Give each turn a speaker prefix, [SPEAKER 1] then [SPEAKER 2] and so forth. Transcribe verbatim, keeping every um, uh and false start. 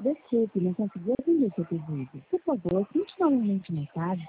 [SPEAKER 1] Desculpe, não consegui atender seu pedido. Por favor, tente novamente mais tarde.